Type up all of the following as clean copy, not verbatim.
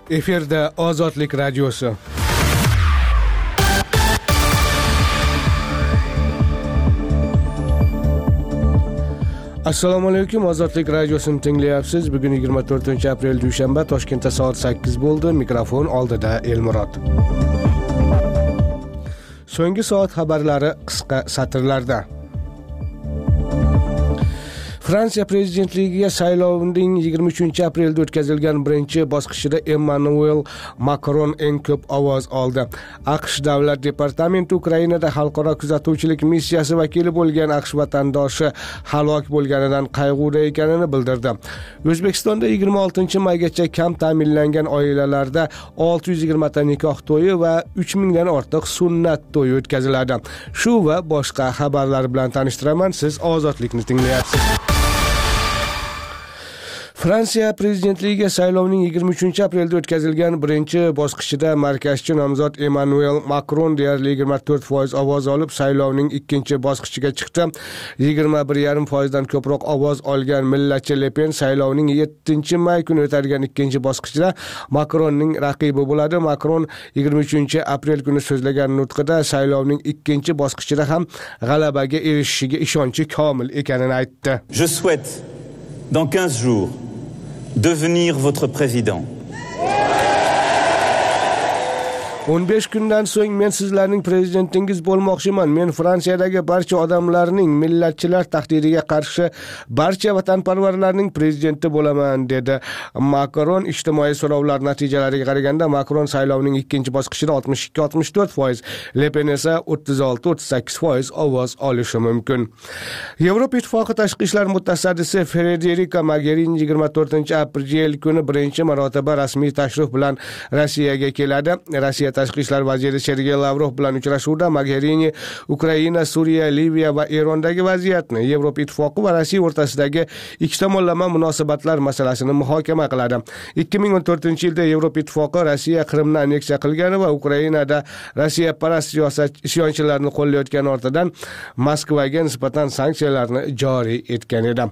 Efirda Ozodlik radiosi. Assalomu alaykum, Ozodlik radiosini tinglayapsiz. Bugun 24-aprel dushanba, Toshkentda soat 8 bo'ldi. Mikrofon oldida Elmurod. So'nggi soat xabarlari qisqa satrlarda. Fransiya prezidentligiga saylovning 23-aprelda o'tkazilgan birinchi bosqichida Emmanuel Macron eng ko'p ovoz oldi. AQSh davlat departamenti Ukrainada xalqaro kuzatuvchilik missiyasi vakili bo'lgan AQSh vatandoshi halok bo'lganidan qayg'uda ekanini bildirdi. O'zbekistonda 26-maygacha kam ta'minlangan oilalarda 620 ta nikoh to'yi va 3000 dan ortiq sunnat to'yi o'tkaziladi. Shu va boshqa xabarlar bilan tanishtiraman. Siz Ozodlikni tinglayapsiz. Fransiya prezidentligiga saylovning 23-aprelda o'tkazilgan birinchi bosqichida markazchi nomzod Emmanuel Macron deyarli 24% ovoz olib, saylovning ikkinchi bosqichiga chiqdi. 21,5% dan ko'proq ovoz olgan millatchi Le Pen saylovning 7-may kuni o'tadigan ikkinchi bosqichda Macronning raqibi bo'ladi. Macron 23-aprel kuni so'zlagan nutqida saylovning ikkinchi bosqichida ham g'alabaga erishishiga ishonchi komil ekanini aytdi. Je souhaite dans 15 jours devenir votre président. 15 kundan so'ng men sizlarning prezidentingiz bo'lmoqchiman. Men Fransiyadagi barcha odamlarning, millatchilar tahdidiga qarshi barcha vatanparvarlarning prezidenti bo'laman, dedi Macron. Ijtimoiy so'rovlar natijalariga qaraganda Macron saylovning ikkinchi bosqichida 62-64%, Le Pen esa 36-38% ovoz olishi mumkin. Yevropa Ittifoqi tashqi ishlar mutasaddisi Federica Mogherini 24-aprel kuni birinchi marotaba rasmiy tashrif bilan Rossiyaga keladi. Rossiya tashqi ishlar vaziri Sergey Lavrov bilan uchrashuvda Mogherini Ukraina, Suriya, Liviya va Erondagi vaziyatni, Yevropa Ittifoqi va Rossiya o'rtasidagi ikki tomonlama munosabatlar masalasini muhokama qiladi. 2014-yilda Yevropa Ittifoqi Rossiya Qrimni anneksiya qilgani va Ukrainada Rossiya parast isyonchilarni qo'llayotgani ortidan Moskvaga nisbatan sanksiyalarni joriy etgan edi.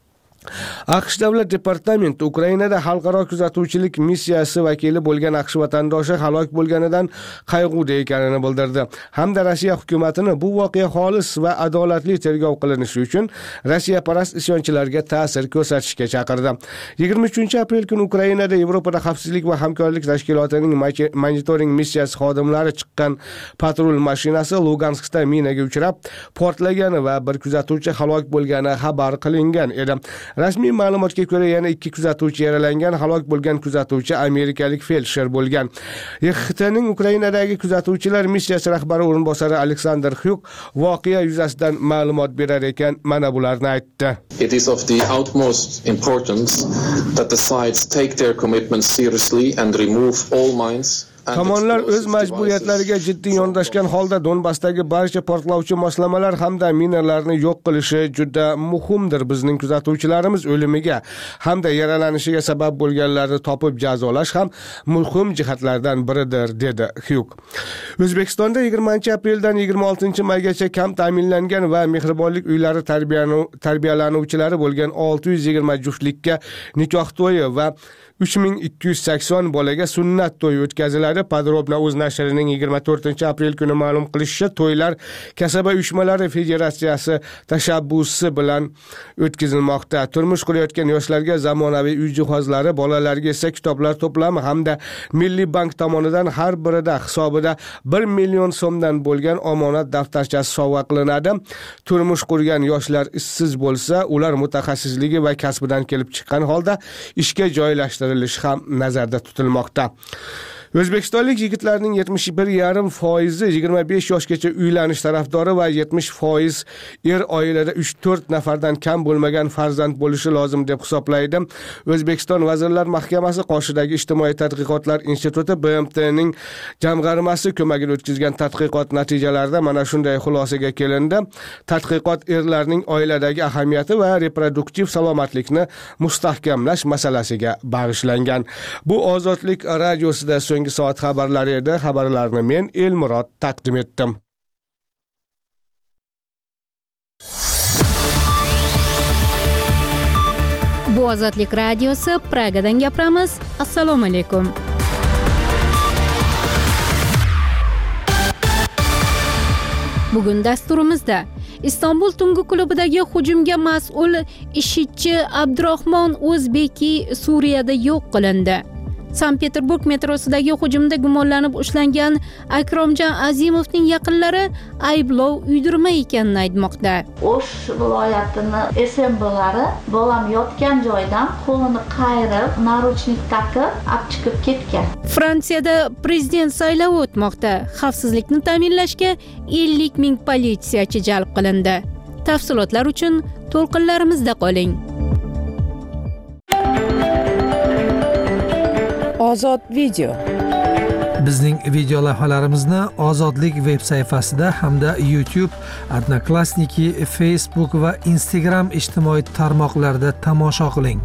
AQSh davlat departamenti Ukrainada xalqaro kuzatuvchilik missiyasi vakili bo'lgan AQSh vatandoshi halok bo'lganidan qayg'uda ekanini bildirdi. Hamda Rossiya hukumatini bu voqea xolis va adolatli tergov qilinishi uchun Rossiya parast isyonchilarga ta'sir ko'rsatishga chaqirdi. 23-aprel kuni Ukrainada Yevropada xavfsizlik va hamkorlik tashkilotining monitoring missiyasi xodimlari chiqqan patrul mashinasi Luganskda minaga uchrab, portlagani va bir kuzatuvchi halok bo'lgani xabar qilingan edi. Rasmiy ma'lumotga ko'ra yana 2 kuzatuvchi yaralangan. Halok bo'lgan kuzatuvchi amerikalik feldsher bo'lgan. YXTning Ukrainadagi kuzatuvchilar missiyasi rahbari o'rinbosari Alexander Hyuk voqea yuzasidan ma'lumot berar ekan, mana bularni aytdi. It is of the utmost importance that the sides take their commitments seriously and remove all mines. Tomonlar o'z majburiyatlariga jiddiy yondashgan holda Donbassdagi barcha portlovchi moslamalar hamda minalarni yo'q qilishi juda muhimdir. Bizning kuzatuvchilarimiz o'limiga hamda yaralanishiga sabab bo'lganlarni topib jazolash ham muhim jihatlardan biridir, dedi Hyuk. O'zbekistonda 20-apreldan 26-maygacha kam ta'minlangan va mehribonlik uylari tarbiyalanuvchilari bo'lgan 620 juftlikka nikoh to'yi va 3280 bolaga sunnat to'yi o'tkaziladi. Podrobna o'z nashrining 24-aprel kuni ma'lum qilishicha, to'ylar Kasaba uyushmalari federatsiyasi tashabbusi bilan o'tkazilmoqda. Turmush qurayotgan yoshlarga zamonaviy uy jihozlari, bolalarga esa kitoblar to'plami hamda Milliy bank tomonidan har birida hisobida 1 million so'mdan bo'lgan omonat daftarchasi sovg'a qilinadi. Turmush qurgan yoshlar ishsiz bo'lsa, ular mutaxassisligi va kasbidan kelib chiqqan holda ishga joylashtirilishi ham nazarda tutilmoqda. O'zbekistonlik yigitlarning 71,5% 25 yoshgacha uylanish tarafdori va 70% oilada 3-4 nafardan kam bo'lmagan farzand bo'lishi lozim deb hisoblaydi. O'zbekiston Vazirlar Mahkamasi qoshidagi Ijtimoiy tadqiqotlar instituti BMTning jamg'armasi ko'magida o'tkazgan tadqiqot natijalarida mana shunday xulosaga kelindi. Tadqiqot erlarning oiladagi ahamiyati va reproduktiv salomatlikni mustahkamlash masalasiga bag'ishlangan. Bu Ozodlik radiosida so'nggi soat xabarlari edi. Xabarlarni men Elmurod taqdim etdim. Bu Ozodlik radiosi, Pragadan gapiramiz. Assalomu alaykum. Bugun dasturimizda Istanbul tungi klubidagi hujumga mas'ul IShIDchi Abdurahmon O'zbeki Suriyada yo'q qilindi. Sankt-Peterburg metrosidagi hujumda gumonlanib ushlangan Akromjon Azimovning yaqinlari ayblov uydirma ekanini aytmoqda. O'sh viloyatini SMBlari bolam yotgan joydan qo'lini qayirib, naruchnik taqib, olib chiqib ketgan. Fransiyada prezident saylovi o'tmoqda. Xavfsizlikni ta'minlashga 50 ming politsiyachi jalb qilindi. Tafsilotlar uchun to'lqinlarimizda qoling. Ozod video. Bizning video lavhalarimizni Ozodlik veb sayfasida hamda YouTube, Odnoklassniki, Facebook va Instagram ijtimoiy tarmoqlarida tomosha qiling.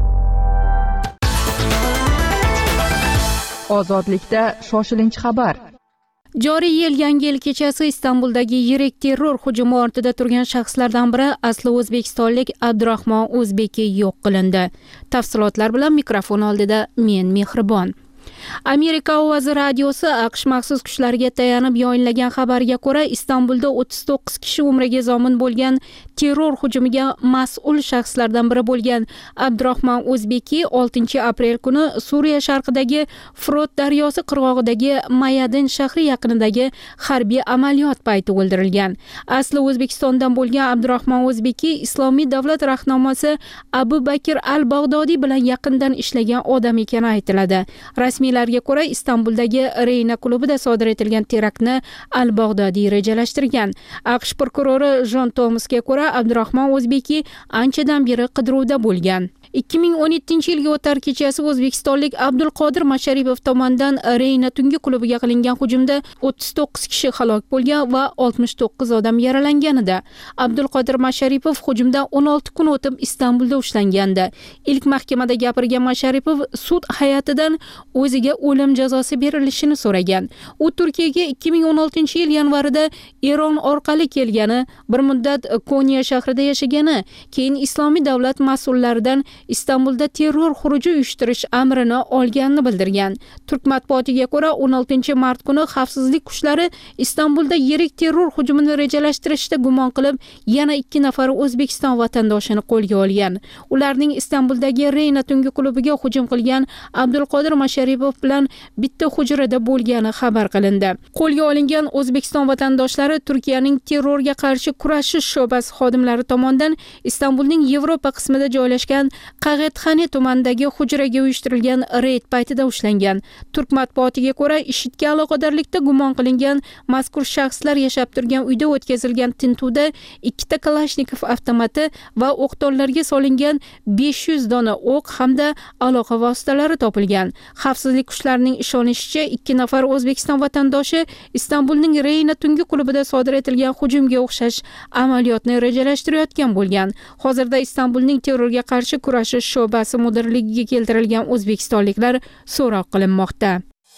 Ozodlikda shoshilinch xabar. Joriy yil Yangi yil kechasi Istanbuldagi yirik terror hujumi ortida turgan shaxslardan biri asli o'zbekistonlik Abdurahmon O'zbeki yo'q qilindi. Tafsilotlar bilan mikrofon oldida men Mehribon. Amerika ovozi radiosi AQSh maxsus kuchlariga tayanib yoyinlagan xabarga ko'ra, Istanbulda 39 kishi umriga zomin bo'lgan terror hujumiga mas'ul shaxslardan biri bo'lgan Abdurahmon O'zbeki 6-aprel kuni Suriya sharqidagi Frot daryosi qirg'og'idagi Mayadin shahri yaqinidagi harbiy amaliyot payti o'ldirilgan. Asli O'zbekistondan bo'lgan Abdurahmon O'zbeki Islomiy davlat rahnamosi Abu Bakr al-Bag'dodiy bilan yaqindan ishlagan odam ekani aytiladi. Rasmiylarga ko'ra, Istanbuldagi Reyna klubida sodir etilgan teraktni al-Bag'dodiy rejalashtirgan. AQSh prokurori Jon Tomasga ko'ra, Abdurahmon O'zbeki anchadan beri qidiruvda bo'lgan. 2017-yilga o'tar kechasi o'zbekistonlik Abdulqodir Masharipov tomonidan Reyna tungi klubiga qilingan hujumda 39 kishi halok bo'lgan va 69 odam yaralanganida. Abdulqodir Masharipov hujumdan 16 kun o'tib Istanbulda ushlangandi. Ilk mahkamada gapirgan Masharipov sud hay'atidan o'ziga o'lim jazosi berilishini so'ragan. U Turkiyaga 2016-yil yanvarida Eron orqali kelgani, bir muddat Konya shahrida yashagani, keyin Islomiy davlat mas'ullaridan Istanbulda terror xuruji uyushtirish amrini olganini bildirgan. Turk matbuotiga ko'ra, 16-mart kuni xavfsizlik kuchlari Istanbulda yirik terror hujumini rejalashtirishda gumon qilib, yana 2 nafar O'zbekiston vatandoshini qo'lga olgan. Ularning Istanbuldagi Reyna tungi klubiga hujum qilgan Abdulqodir Masharipov bilan bitta hujrada bo'lgani xabar qilindi. Qo'lga olingan O'zbekiston vatandoshlari Turkiyaning terrorga qarshi kurashish sho'basi xodimlari tomonidan Istanbulning Yevropa qismida joylashgan Qag'etxani tumanidagi hujraga uyushtirilgan reyd paytida ushlangan. Turk matbuotiga ko'ra, IShIDga aloqadorlikda gumon qilingan mazkur shaxslar yashab turgan uyda o'tkazilgan tintuvda 2 ta Kalashnikov avtomati va o'qdonlarga solingan 500 dona o'q hamda aloqa vositalari topilgan. Xavfsizlik kuchlarining ishonishicha, 2 nafar O'zbekiston vatandoshi Istanbulning Reyna tungi klubida sodir etilgan hujumga o'xshash amaliyotni rejalashtirayotgan bo'lgan. Hozirda Istanbulning terrorga qarshi kurashish sho'basi mudirligiga keltirilgan o'zbekistonliklar so'roq qilinmoqda.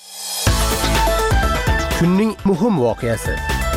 Kunning muhim voqeasi.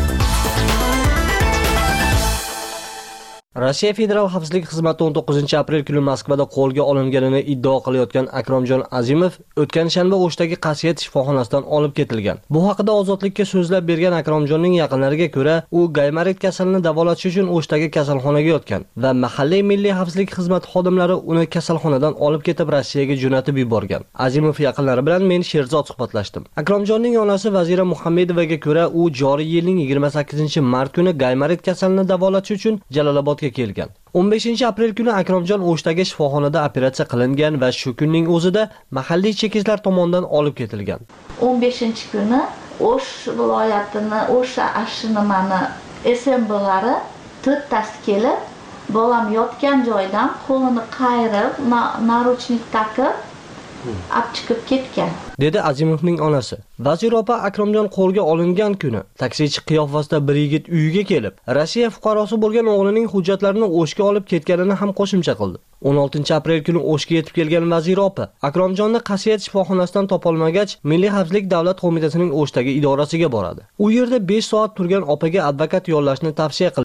Rossiya Federal xavfsizlik xizmati 19-aprel kuni Moskvada qo'lga olinganini iddao qilayotgan Akromjon Azimov o'tgan shanba O'shdagi qasiyat shifoxonasidan olib ketilgan. Bu haqida Ozodlikka so'zlab bergan Akromjonning yaqinlariga ko'ra, u gaymarit kasalini davolash uchun O'shdagi kasalxonaga yotgan va mahalliy milliy xavfsizlik xizmati xodimlari uni kasalxonadan olib ketib Rossiyaga jo'natib yuborgan. Azimov yaqinlari bilan men Sherzod suhbatlashdim. Akromjonning onasi Vazira Muhammedovaga ko'ra, u joriy yilning 28-mart kuni gaymarit kasalini davolash uchun Jalolobodga kelgan. 15-aprel kuni Akromjon O'shdagi shifoxonada operatsiya qilingan va shu kunning o'zida mahalliy chekistlar tomonidan olib ketilgan. 15-kuni O'sh viloyatini, O'sh ashrimani SMBlari 4 tasi kelib, bolam yotgan joydan qo'lini qayirib, naruchnik taqib, olib chiqib ketgan, dedi Azimovning onasi. Vazir opa Akromjon qo'lga olingan kuni taksichi qiyofasida bir yigit uyiga kelib, Rossiya fuqarosi bo'lgan o'g'lining hujjatlarini O'shga olib ketganini ham qo'shimcha qildi. 16-aprel kuni O'shga yetib kelgan vazir opa Akromjonni qasiyat shifoxonasidan topolmagach, Milliy xavfsizlik davlat qo'mitasining O'shdagi idorasiga boradi. U yerda 5 soat turgan opaga advokat yollashni tavsiya qildi.